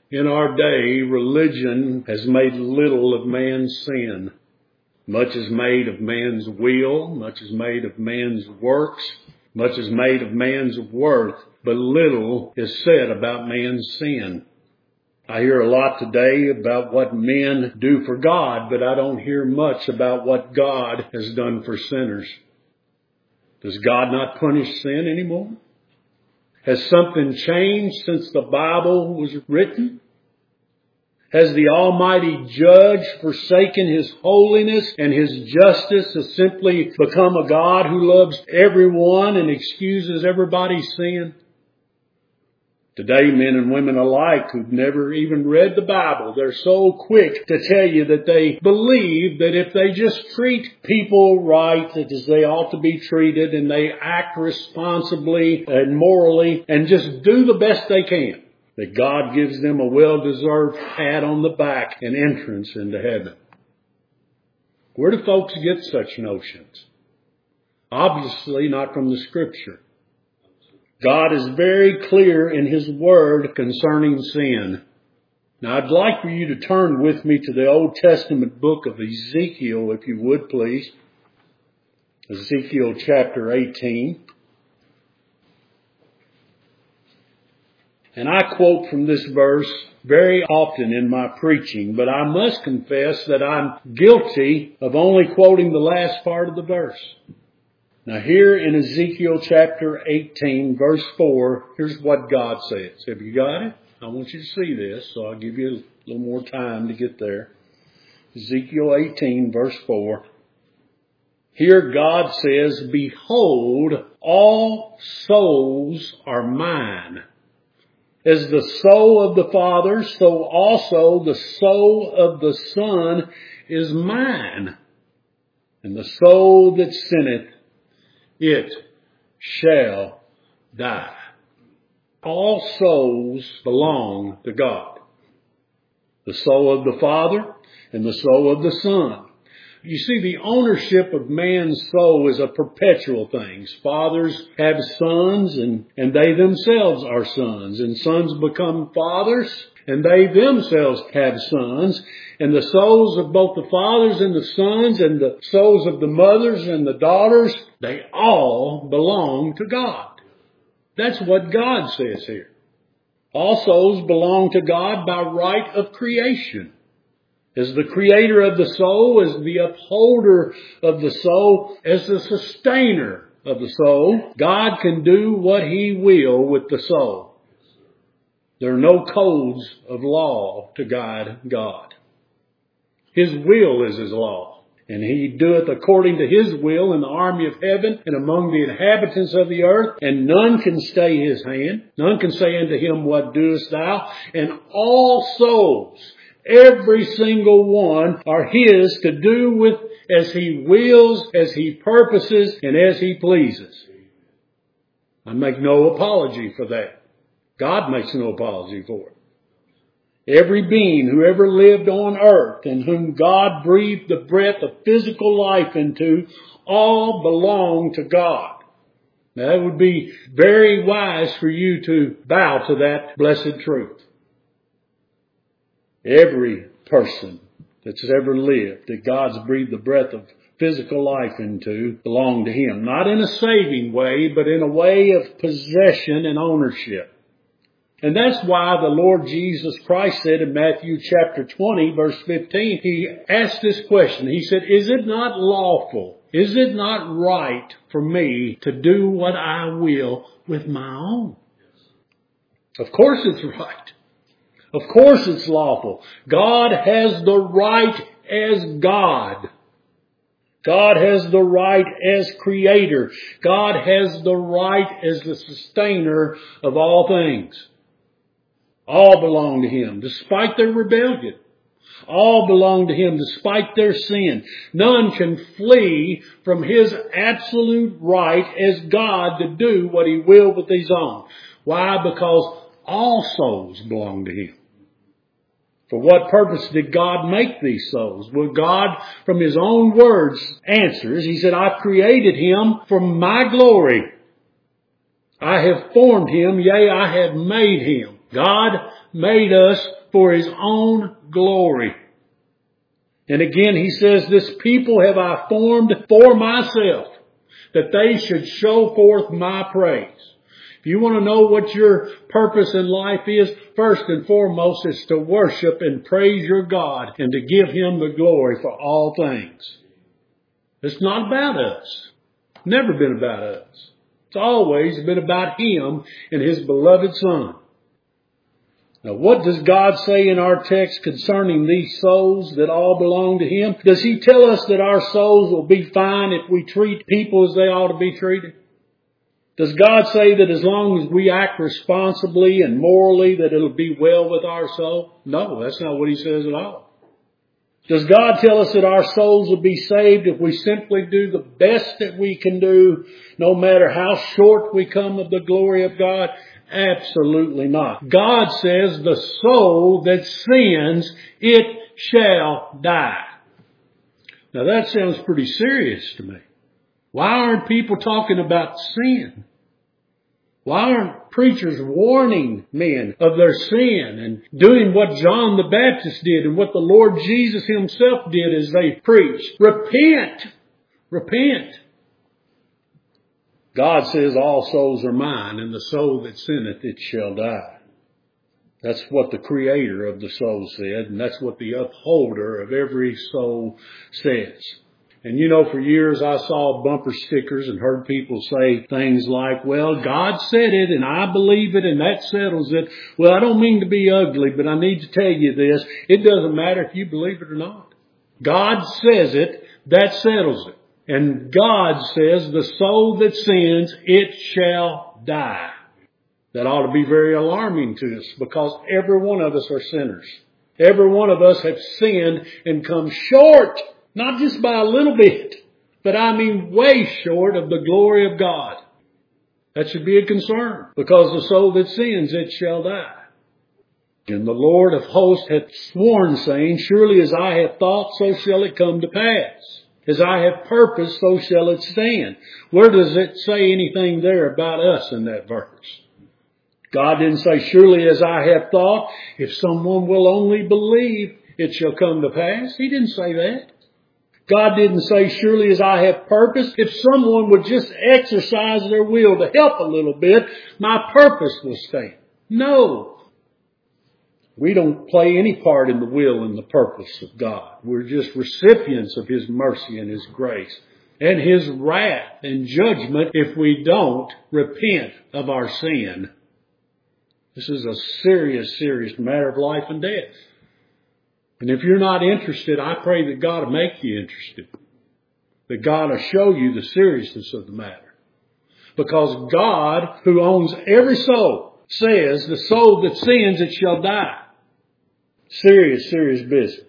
In our day, religion has made little of man's sin. Much is made of man's will, much is made of man's works, much is made of man's worth, but little is said about man's sin. I hear a lot today about what men do for God, but I don't hear much about what God has done for sinners. Does God not punish sin anymore? Has something changed since the Bible was written? Has the Almighty Judge forsaken His holiness and His justice to simply become a God who loves everyone and excuses everybody's sin? Today, men and women alike who've never even read the Bible, they're so quick to tell you that they believe that if they just treat people right, that as they ought to be treated, and they act responsibly and morally and just do the best they can, that God gives them a well-deserved pat on the back and entrance into heaven. Where do folks get such notions? Obviously not from the Scripture. God is very clear in His Word concerning sin. Now I'd like for you to turn with me to the Old Testament book of Ezekiel, if you would please. Ezekiel chapter 18. And I quote from this verse very often in my preaching, but I must confess that I'm guilty of only quoting the last part of the verse. Now here in Ezekiel chapter 18, verse 4, here's what God says. Have you got it? I want you to see this, so I'll give you a little more time to get there. Ezekiel 18, verse 4. Here God says, "Behold, all souls are mine. As the soul of the Father, so also the soul of the Son is mine. And the soul that sinneth, it shall die." All souls belong to God. The soul of the Father and the soul of the Son. You see, the ownership of man's soul is a perpetual thing. Fathers have sons and they themselves are sons. And sons become fathers and they themselves have sons. And the souls of both the fathers and the sons and the souls of the mothers and the daughters, they all belong to God. That's what God says here. All souls belong to God by right of creation. As the creator of the soul, as the upholder of the soul, as the sustainer of the soul, God can do what He will with the soul. There are no codes of law to guide God. His will is His law, and He doeth according to His will in the army of heaven and among the inhabitants of the earth, and none can stay His hand. None can say unto Him, "What doest thou?" And all souls, every single one, are His to do with as He wills, as He purposes, and as He pleases. I make no apology for that. God makes no apology for it. Every being who ever lived on earth and whom God breathed the breath of physical life into, all belong to God. Now, it would be very wise for you to bow to that blessed truth. Every person that's ever lived, that God's breathed the breath of physical life into, belong to Him. Not in a saving way, but in a way of possession and ownership. And that's why the Lord Jesus Christ said in Matthew chapter 20, verse 15, He asked this question. He said, "Is it not lawful? Is it not right for me to do what I will with my own?" Of course it's right. Of course it's lawful. God has the right as God. God has the right as Creator. God has the right as the sustainer of all things. All belong to Him, despite their rebellion. All belong to Him, despite their sin. None can flee from His absolute right as God to do what He will with His own. Why? Because all souls belong to Him. For what purpose did God make these souls? Well, God, from His own words, answers. He said, "I've created him for my glory. I have formed him, yea, I have made him." God made us for His own glory. And again He says, this people have I formed for myself, that they should show forth my praise. If you want to know what your purpose in life is, first and foremost is to worship and praise your God and to give Him the glory for all things. It's not about us. Never been about us. It's always been about Him and His beloved Son. Now, what does God say in our text concerning these souls that all belong to Him? Does He tell us that our souls will be fine if we treat people as they ought to be treated? Does God say that as long as we act responsibly and morally that it'll be well with our soul? No, that's not what He says at all. Does God tell us that our souls will be saved if we simply do the best that we can do, no matter how short we come of the glory of God? Absolutely not. God says the soul that sins, it shall die. Now that sounds pretty serious to me. Why aren't people talking about sin? Why aren't preachers warning men of their sin and doing what John the Baptist did and what the Lord Jesus Himself did as they preached? Repent! Repent! God says all souls are mine, and the soul that sinneth, it shall die. That's what the Creator of the soul said, and that's what the upholder of every soul says. And you know, for years I saw bumper stickers and heard people say things like, well, God said it and I believe it and that settles it. Well, I don't mean to be ugly, but I need to tell you this. It doesn't matter if you believe it or not. God says it, that settles it. And God says the soul that sins, it shall die. That ought to be very alarming to us because every one of us are sinners. Every one of us have sinned and come short. Not just by a little bit, but I mean way short of the glory of God. That should be a concern, because the soul that sins, it shall die. And the Lord of hosts hath sworn, saying, surely as I have thought, so shall it come to pass. As I have purposed, so shall it stand. Where does it say anything there about us in that verse? God didn't say, surely as I have thought, if someone will only believe, it shall come to pass. He didn't say that. God didn't say, surely as I have purposed, if someone would just exercise their will to help a little bit, my purpose will stand. No. We don't play any part in the will and the purpose of God. We're just recipients of His mercy and His grace and His wrath and judgment if we don't repent of our sin. This is a serious, serious matter of life and death. And if you're not interested, I pray that God will make you interested. That God will show you the seriousness of the matter. Because God, who owns every soul, says the soul that sins, it shall die. Serious, serious business.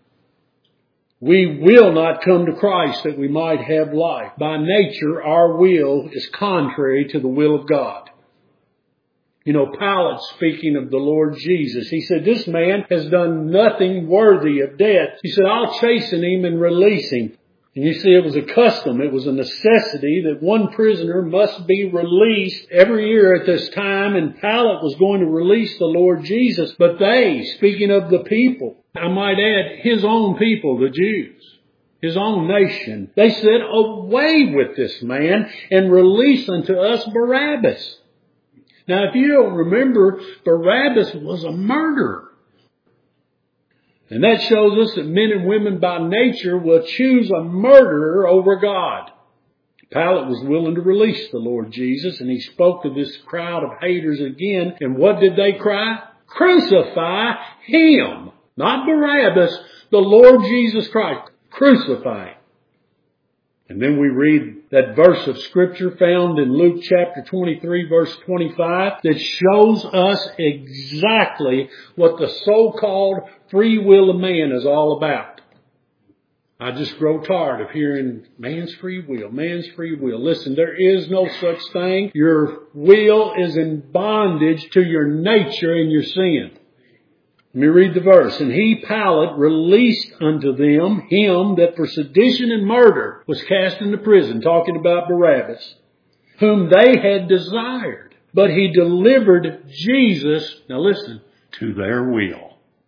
We will not come to Christ that we might have life. By nature, our will is contrary to the will of God. You know, Pilate, speaking of the Lord Jesus, he said, this man has done nothing worthy of death. He said, I'll chasten him and release him. And you see, it was a custom. It was a necessity that one prisoner must be released every year at this time. And Pilate was going to release the Lord Jesus. But they, speaking of the people, I might add, his own people, the Jews, his own nation, they said, away with this man and release unto us Barabbas. Now, if you don't remember, Barabbas was a murderer. And that shows us that men and women by nature will choose a murderer over God. Pilate was willing to release the Lord Jesus, and he spoke to this crowd of haters again. And what did they cry? Crucify him. Not Barabbas, the Lord Jesus Christ. Crucify him. And then we read that verse of Scripture found in Luke chapter 23, verse 25, that shows us exactly what the so-called free will of man is all about. I just grow tired of hearing man's free will, man's free will. Listen, there is no such thing. Your will is in bondage to your nature and your sin. Let me read the verse. And he, Pilate, released unto them him that for sedition and murder was cast into prison, talking about Barabbas, whom they had desired. But he delivered Jesus, now listen, to their will.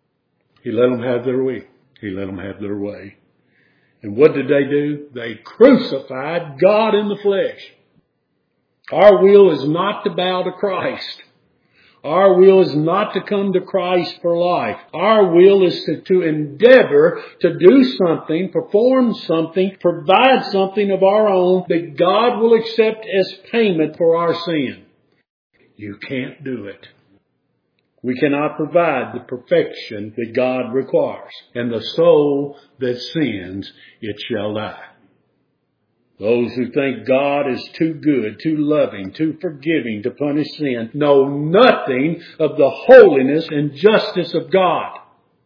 He let them have their way. He let them have their way. And what did they do? They crucified God in the flesh. Our will is not to bow to Christ. Our will is not to come to Christ for life. Our will is to endeavor to do something, perform something, provide something of our own that God will accept as payment for our sin. You can't do it. We cannot provide the perfection that God requires. And the soul that sins, it shall die. Those who think God is too good, too loving, too forgiving to punish sin know nothing of the holiness and justice of God.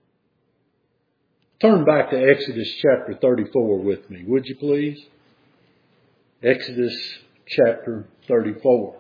Turn back to Exodus chapter 34 with me, would you please? Exodus chapter 34.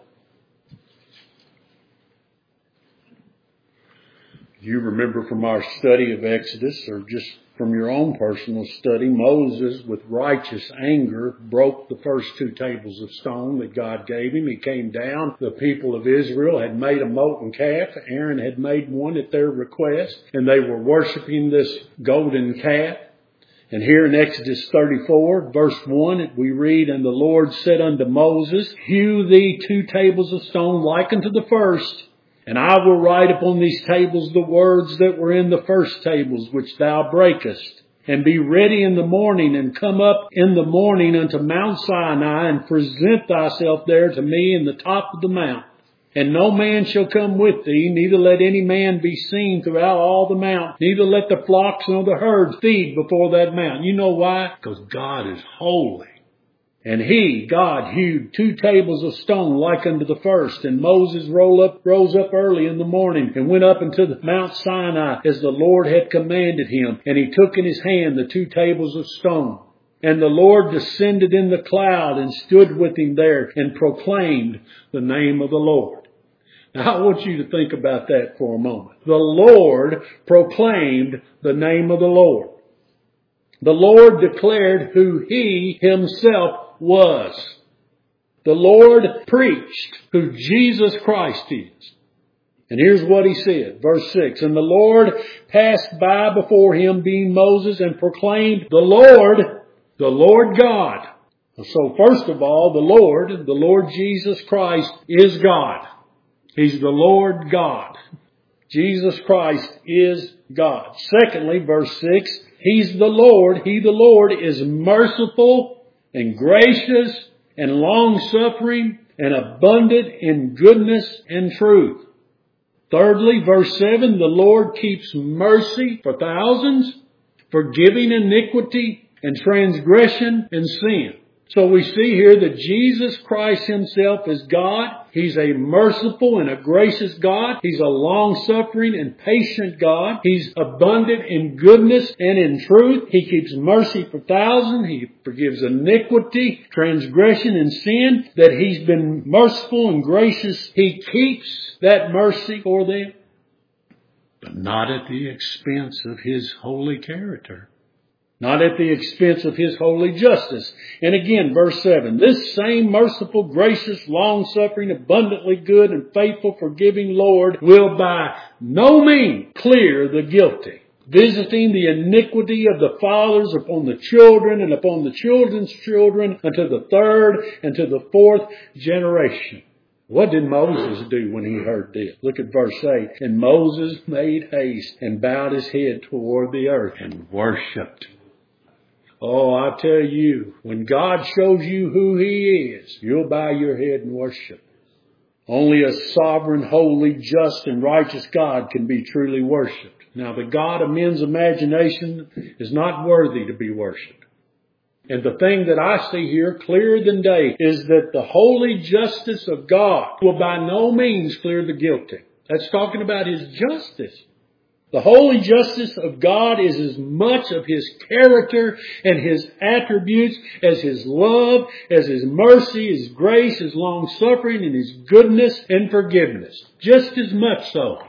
You remember from our study of Exodus, or just from your own personal study, Moses, with righteous anger, broke the first 2 tables of stone that God gave him. He came down. The people of Israel had made a molten calf. Aaron had made one at their request, and they were worshiping this golden calf. And here in Exodus 34, verse 1, we read, "And the Lord said unto Moses, Hew thee 2 tables of stone like unto the first, and I will write upon these tables the words that were in the first tables which thou breakest. And be ready in the morning, and come up in the morning unto Mount Sinai, and present thyself there to me in the top of the mount. And no man shall come with thee, neither let any man be seen throughout all the mount, neither let the flocks nor the herds feed before that mount." You know why? Because God is holy. "And he, God, hewed 2 tables of stone like unto the first. And Moses rose up early in the morning, and went up into the Mount Sinai, as the Lord had commanded him. And he took in his hand the 2 tables of stone. And the Lord descended in the cloud, and stood with him there, and proclaimed the name of the Lord." Now I want you to think about that for a moment. The Lord proclaimed the name of the Lord. The Lord declared who He Himself was. The Lord preached who Jesus Christ is. And here's what He said, verse 6, "And the Lord passed by before him, being Moses, and proclaimed, the Lord God." So first of all, the Lord Jesus Christ is God. He's the Lord God. Jesus Christ is God. Secondly, verse 6, He's the Lord. He, the Lord, is merciful and gracious and long-suffering and abundant in goodness and truth. Thirdly, verse 7, the Lord keeps mercy for thousands, forgiving iniquity and transgression and sin. So we see here that Jesus Christ Himself is God. He's a merciful and a gracious God. He's a long-suffering and patient God. He's abundant in goodness and in truth. He keeps mercy for thousands. He forgives iniquity, transgression, and sin. That He's been merciful and gracious. He keeps that mercy for them, but not at the expense of His holy character. Not at the expense of His holy justice. And again, verse 7, "This same merciful, gracious, long-suffering, abundantly good, and faithful, forgiving Lord will by no means clear the guilty, visiting the iniquity of the fathers upon the children and upon the children's children unto the 3rd and to the 4th generation." What did Moses do when he heard this? Look at verse 8. "And Moses made haste and bowed his head toward the earth and worshipped." Oh, I tell you, when God shows you who He is, you'll bow your head and worship. Only a sovereign, holy, just, and righteous God can be truly worshipped. Now, the God of men's imagination is not worthy to be worshipped. And the thing that I see here clearer than day is that the holy justice of God will by no means clear the guilty. That's talking about His justice. The holy justice of God is as much of His character and His attributes as His love, as His mercy, His grace, His long-suffering, and His goodness and forgiveness. Just as much so.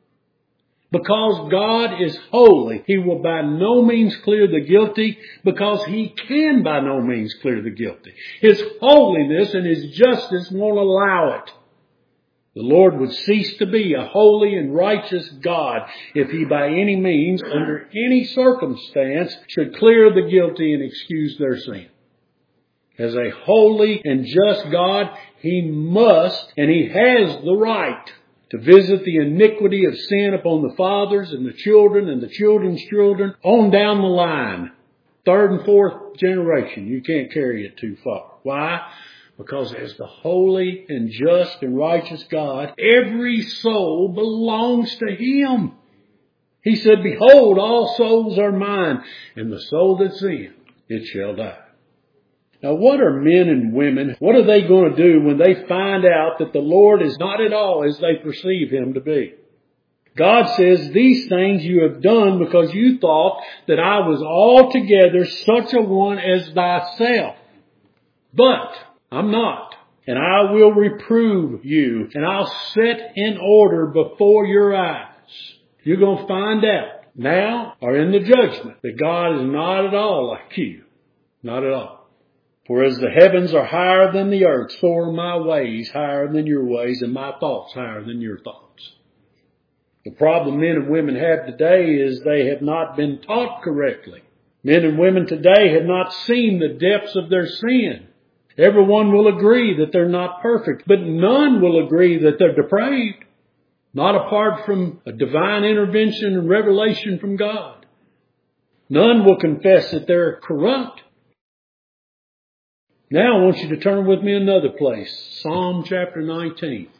Because God is holy, He will by no means clear the guilty, because He can by no means clear the guilty. His holiness and His justice won't allow it. The Lord would cease to be a holy and righteous God if He by any means, under any circumstance, should clear the guilty and excuse their sin. As a holy and just God, He must, and He has the right to visit the iniquity of sin upon the fathers and the children's children, on down the line. Third and fourth generation. You can't carry it too far. Why? Because as the holy and just and righteous God, every soul belongs to Him. He said, behold, all souls are mine, and the soul that's in, it shall die. Now what are men and women, what are they going to do when they find out that the Lord is not at all as they perceive Him to be? God says, these things you have done because you thought that I was altogether such a one as thyself. But I'm not. And I will reprove you, and I'll set in order before your eyes. You're going to find out now or in the judgment that God is not at all like you. Not at all. For as the heavens are higher than the earth, so are my ways higher than your ways, and my thoughts higher than your thoughts. The problem men and women have today is they have not been taught correctly. Men and women today have not seen the depths of their sin. Everyone will agree that they're not perfect, but none will agree that they're depraved. Not apart from a divine intervention and revelation from God. None will confess that they're corrupt. Now I want you to turn with me another place. Psalm chapter 19.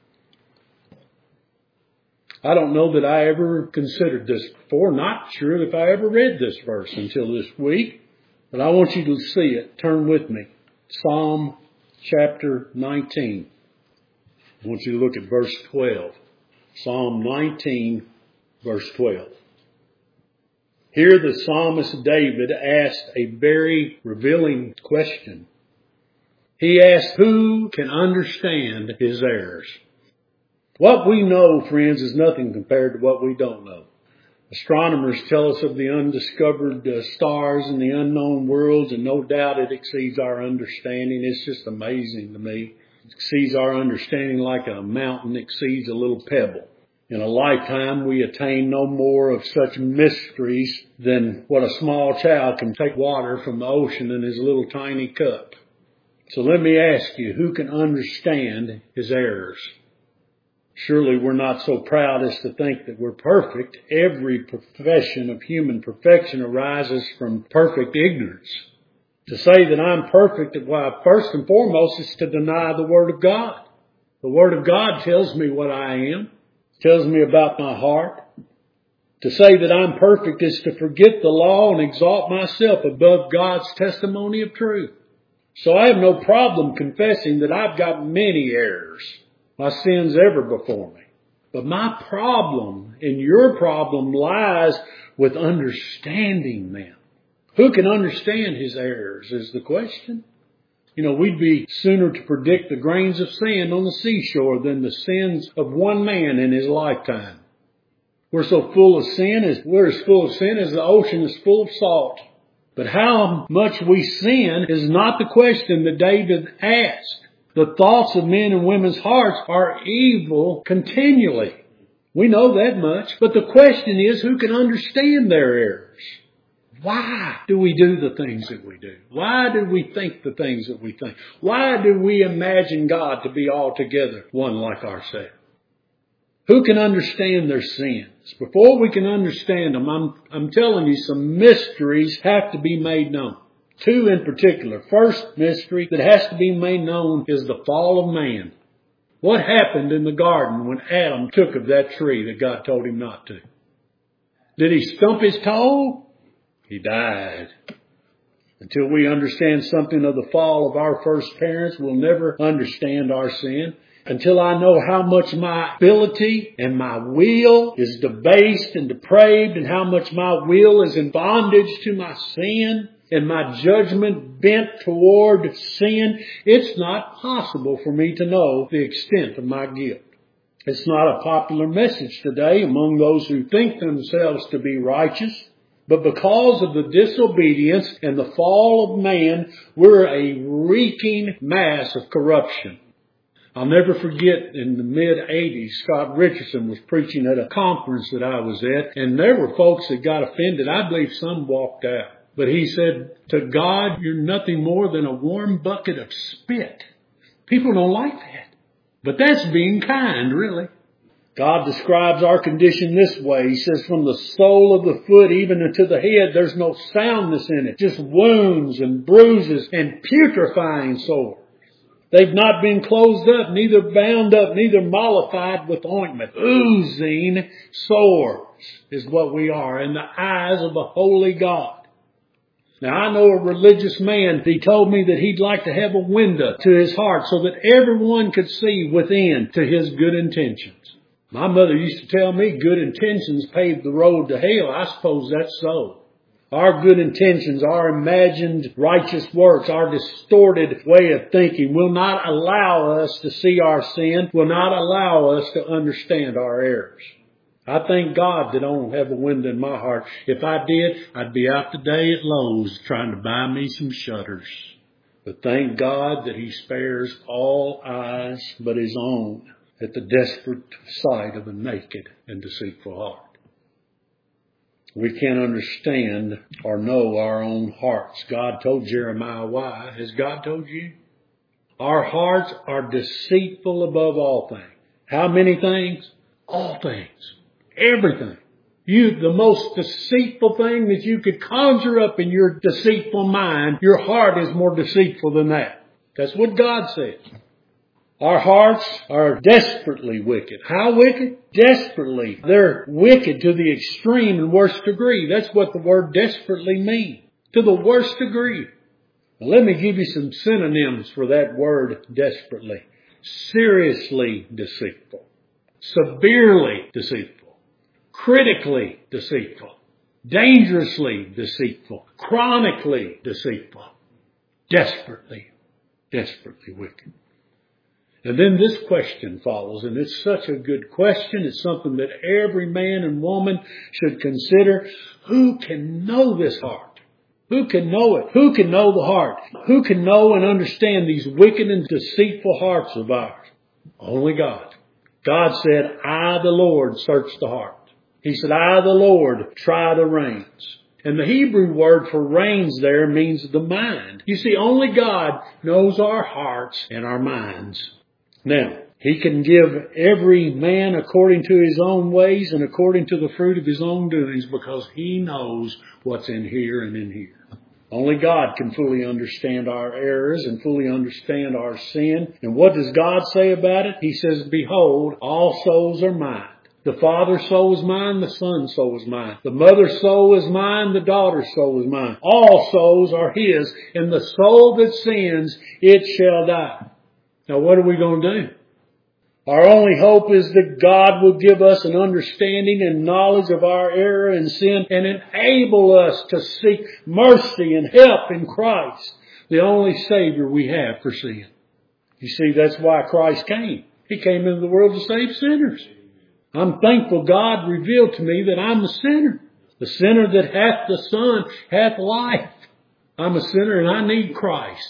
I don't know that I ever considered this before. Not sure if I ever read this verse until this week. But I want you to see it. Turn with me. Psalm chapter 19. I want you to look at verse 12. Psalm 19, verse 12. Here the psalmist David asked a very revealing question. He asked, who can understand his errors? What we know, friends, is nothing compared to what we don't know. Astronomers tell us of the undiscovered stars and the unknown worlds, and no doubt it exceeds our understanding. It's just amazing to me. It exceeds our understanding like a mountain exceeds a little pebble. In a lifetime, we attain no more of such mysteries than what a small child can take water from the ocean in his little tiny cup. So let me ask you, who can understand his errors? Surely we're not so proud as to think that we're perfect. Every profession of human perfection arises from perfect ignorance. To say that I'm perfect, well, first and foremost, is to deny the Word of God. The Word of God tells me what I am, tells me about my heart. To say that I'm perfect is to forget the law and exalt myself above God's testimony of truth. So I have no problem confessing that I've got many errors. My sins ever before me. But my problem and your problem lies with understanding them. Who can understand his errors is the question. You know, we'd be sooner to predict the grains of sand on the seashore than the sins of one man in his lifetime. We're as full of sin as the ocean is full of salt. But how much we sin is not the question that David asked. The thoughts of men and women's hearts are evil continually. We know that much. But the question is, who can understand their errors? Why do we do the things that we do? Why do we think the things that we think? Why do we imagine God to be altogether one like ourselves? Who can understand their sins? Before we can understand them, I'm telling you, some mysteries have to be made known. Two in particular. First mystery that has to be made known is the fall of man. What happened in the garden when Adam took of that tree that God told him not to? Did he stump his toe? He died. Until we understand something of the fall of our first parents, we'll never understand our sin. Until I know how much my ability and my will is debased and depraved, and how much my will is in bondage to my sin, and my judgment bent toward sin, it's not possible for me to know the extent of my guilt. It's not a popular message today among those who think themselves to be righteous. But because of the disobedience and the fall of man, we're a reeking mass of corruption. I'll never forget in the mid-'80s, Scott Richardson was preaching at a conference that I was at, and there were folks that got offended. I believe some walked out. But he said, to God, you're nothing more than a warm bucket of spit. People don't like that. But that's being kind, really. God describes our condition this way. He says, from the sole of the foot even unto the head, there's no soundness in it. Just wounds and bruises and putrefying sores. They've not been closed up, neither bound up, neither mollified with ointment. Oozing sores is what we are in the eyes of a holy God. Now, I know a religious man, he told me that he'd like to have a window to his heart so that everyone could see within to his good intentions. My mother used to tell me good intentions pave the road to hell. I suppose that's so. Our good intentions, our imagined righteous works, our distorted way of thinking will not allow us to see our sin, will not allow us to understand our errors. I thank God that I don't have a window in my heart. If I did, I'd be out today at Lowe's trying to buy me some shutters. But thank God that He spares all eyes but His own at the desperate sight of a naked and deceitful heart. We can't understand or know our own hearts. God told Jeremiah why. Has God told you? Our hearts are deceitful above all things. How many things? All things. Everything. The most deceitful thing that you could conjure up in your deceitful mind, your heart is more deceitful than that. That's what God says. Our hearts are desperately wicked. How wicked? Desperately. They're wicked to the extreme and worst degree. That's what the word desperately means. To the worst degree. Now, let me give you some synonyms for that word desperately. Seriously deceitful. Severely deceitful. Critically deceitful. Dangerously deceitful. Chronically deceitful. Desperately wicked. And then this question follows, and it's such a good question. It's something that every man and woman should consider. Who can know this heart? Who can know it? Who can know the heart? Who can know and understand these wicked and deceitful hearts of ours? Only God. God said, I, the Lord, search the heart. He said, I, the Lord, try the reins. And the Hebrew word for reins there means the mind. You see, only God knows our hearts and our minds. Now, He can give every man according to his own ways and according to the fruit of his own doings because He knows what's in here and in here. Only God can fully understand our errors and fully understand our sin. And what does God say about it? He says, behold, all souls are mine. The father's soul is mine, the son's soul is mine. The mother's soul is mine, the daughter's soul is mine. All souls are His, and the soul that sins, it shall die. Now what are we going to do? Our only hope is that God will give us an understanding and knowledge of our error and sin and enable us to seek mercy and help in Christ, the only Savior we have for sin. You see, that's why Christ came. He came into the world to save sinners. I'm thankful God revealed to me that I'm a sinner. The sinner that hath the Son hath life. I'm a sinner and I need Christ.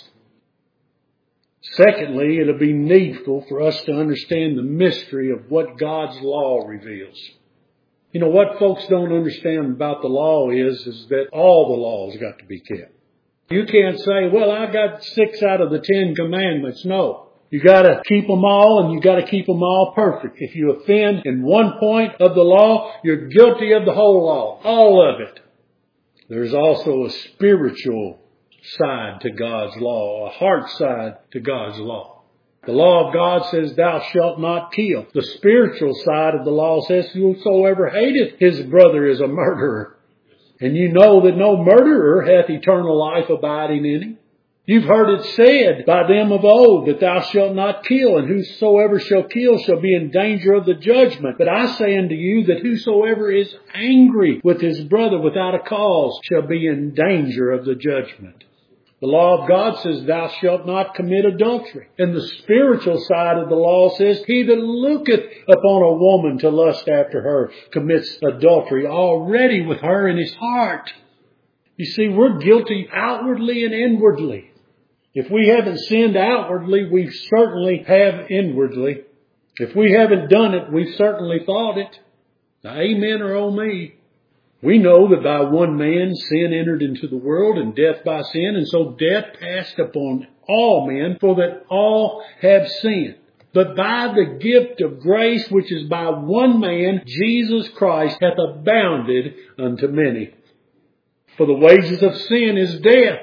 Secondly, it'll be needful for us to understand the mystery of what God's law reveals. You know, what folks don't understand about the law is that all the laws got to be kept. You can't say, well, I got 6 out of the 10 commandments. No. You got to keep them all, and you got to keep them all perfect. If you offend in one point of the law, you're guilty of the whole law, all of it. There's also a spiritual side to God's law, a heart side to God's law. The law of God says, thou shalt not kill. The spiritual side of the law says, whosoever hateth his brother is a murderer. And you know that no murderer hath eternal life abiding in him. You've heard it said by them of old that thou shalt not kill, and whosoever shall kill shall be in danger of the judgment. But I say unto you that whosoever is angry with his brother without a cause shall be in danger of the judgment. The law of God says thou shalt not commit adultery. And the spiritual side of the law says he that looketh upon a woman to lust after her commits adultery already with her in his heart. You see, we're guilty outwardly and inwardly. If we haven't sinned outwardly, we certainly have inwardly. If we haven't done it, we've certainly thought it. Now, amen or oh me. We know that by one man sin entered into the world, and death by sin, and so death passed upon all men, for that all have sinned. But by the gift of grace, which is by one man, Jesus Christ, hath abounded unto many. For the wages of sin is death.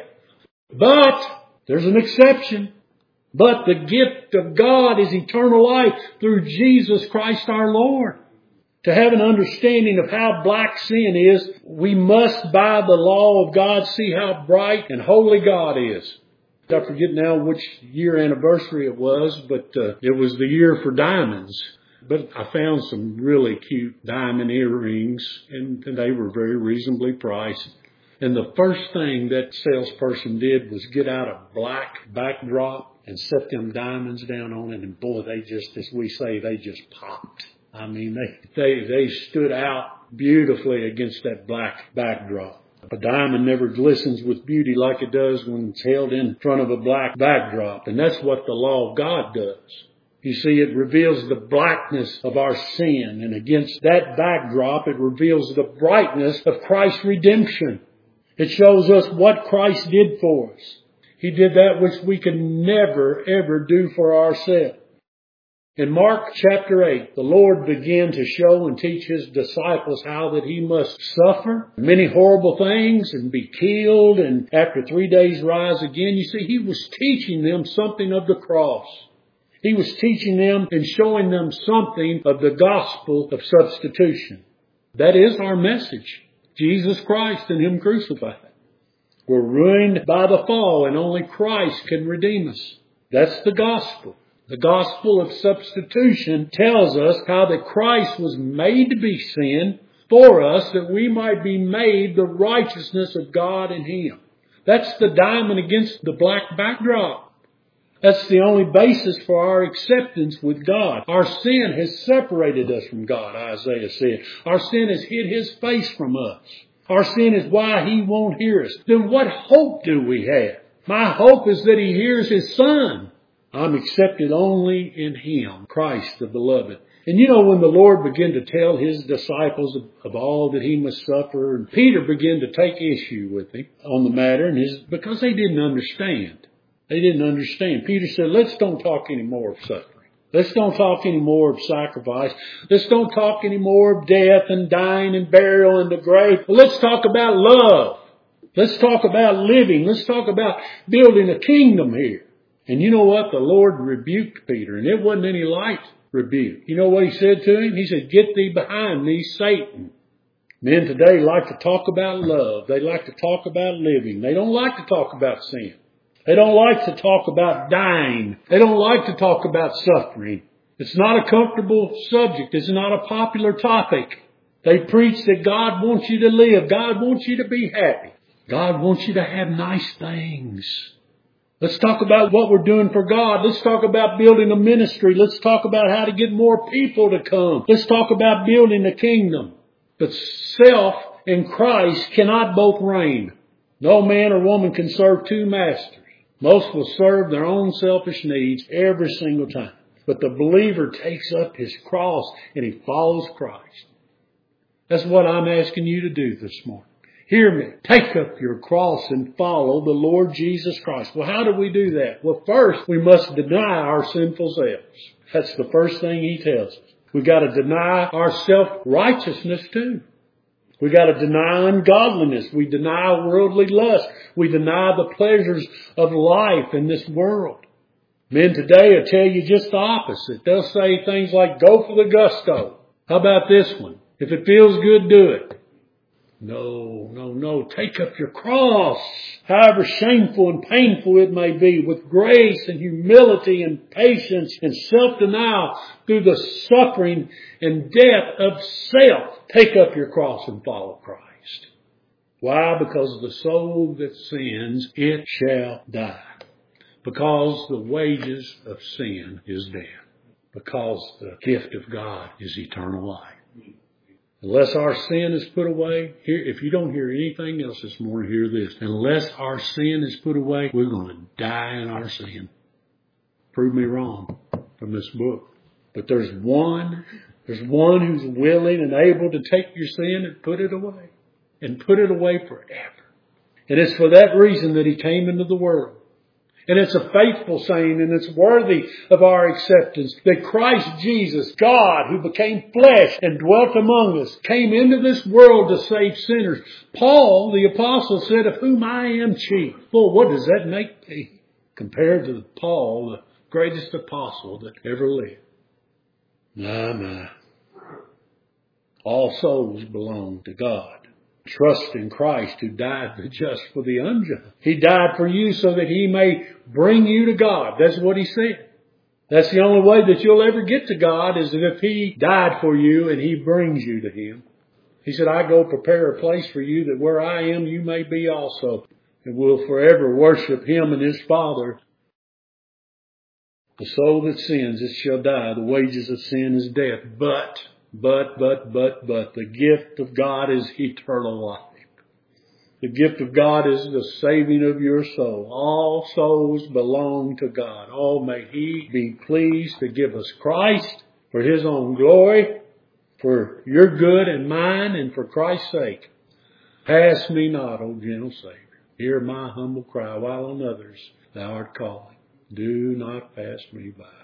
But, there's an exception. But the gift of God is eternal life through Jesus Christ our Lord. To have an understanding of how black sin is, we must, by the law of God, see how bright and holy God is. I forget now which year anniversary it was, but it was the year for diamonds. But I found some really cute diamond earrings, and they were very reasonably priced. And the first thing that salesperson did was get out a black backdrop and set them diamonds down on it. And boy, they just, as we say, they just popped. I mean, they stood out beautifully against that black backdrop. A diamond never glistens with beauty like it does when it's held in front of a black backdrop. And that's what the law of God does. You see, it reveals the blackness of our sin. And against that backdrop, it reveals the brightness of Christ's redemption. It shows us what Christ did for us. He did that which we could never, ever do for ourselves. In Mark chapter 8, the Lord began to show and teach His disciples how that He must suffer many horrible things and be killed and after 3 days rise again. You see, He was teaching them something of the cross. He was teaching them and showing them something of the gospel of substitution. That is our message. Jesus Christ and Him crucified. We're ruined by the fall and only Christ can redeem us. That's the gospel. The gospel of substitution tells us how that Christ was made to be sin for us that we might be made the righteousness of God in Him. That's the diamond against the black backdrop. That's the only basis for our acceptance with God. Our sin has separated us from God, Isaiah said. Our sin has hid His face from us. Our sin is why He won't hear us. Then what hope do we have? My hope is that He hears His Son. I'm accepted only in Him, Christ the beloved. And you know, when the Lord began to tell His disciples of all that He must suffer, and Peter began to take issue with Him on the matter, because they didn't understand. They didn't understand. Peter said, let's don't talk any more of suffering. Let's don't talk any more of sacrifice. Let's don't talk any more of death and dying and burial and the grave. But let's talk about love. Let's talk about living. Let's talk about building a kingdom here. And you know what? The Lord rebuked Peter, and it wasn't any light rebuke. You know what He said to him? He said, get thee behind me, Satan. Men today like to talk about love. They like to talk about living. They don't like to talk about sin. They don't like to talk about dying. They don't like to talk about suffering. It's not a comfortable subject. It's not a popular topic. They preach that God wants you to live. God wants you to be happy. God wants you to have nice things. Let's talk about what we're doing for God. Let's talk about building a ministry. Let's talk about how to get more people to come. Let's talk about building a kingdom. But self and Christ cannot both reign. No man or woman can serve two masters. Most will serve their own selfish needs every single time. But the believer takes up his cross and he follows Christ. That's what I'm asking you to do this morning. Hear me. Take up your cross and follow the Lord Jesus Christ. Well, how do we do that? Well, first, we must deny our sinful selves. That's the first thing He tells us. We've got to deny our self-righteousness too. We've got to deny ungodliness. We deny worldly lust. We deny the pleasures of life in this world. Men today will tell you just the opposite. They'll say things like, go for the gusto. How about this one? If it feels good, do it. No. Take up your cross, however shameful and painful it may be, with grace and humility and patience and self-denial through the suffering and death of self. Take up your cross and follow Christ. Why? Because the soul that sins, it shall die. Because the wages of sin is death. Because the gift of God is eternal life. Unless our sin is put away, here, if you don't hear anything else this morning, hear this. Unless our sin is put away, we're going to die in our sin. Prove me wrong from this book. But there's one who's willing and able to take your sin and put it away. And put it away forever. And it's for that reason that He came into the world. And it's a faithful saying, and it's worthy of our acceptance, that Christ Jesus, God, who became flesh and dwelt among us, came into this world to save sinners. Paul, the apostle, said, of whom I am chief. Well, what does that make me compared to Paul, the greatest apostle that ever lived? My. All souls belong to God. Trust in Christ who died the just for the unjust. He died for you so that He may bring you to God. That's what He said. That's the only way that you'll ever get to God, is if He died for you and He brings you to Him. He said, I go prepare a place for you, that where I am you may be also. And we'll forever worship Him and His Father. The soul that sins, it shall die. The wages of sin is death. But the gift of God is eternal life. The gift of God is the saving of your soul. All souls belong to God. Oh, may He be pleased to give us Christ for His own glory, for your good and mine, and for Christ's sake. Pass me not, O gentle Savior. Hear my humble cry while on others Thou art calling. Do not pass me by.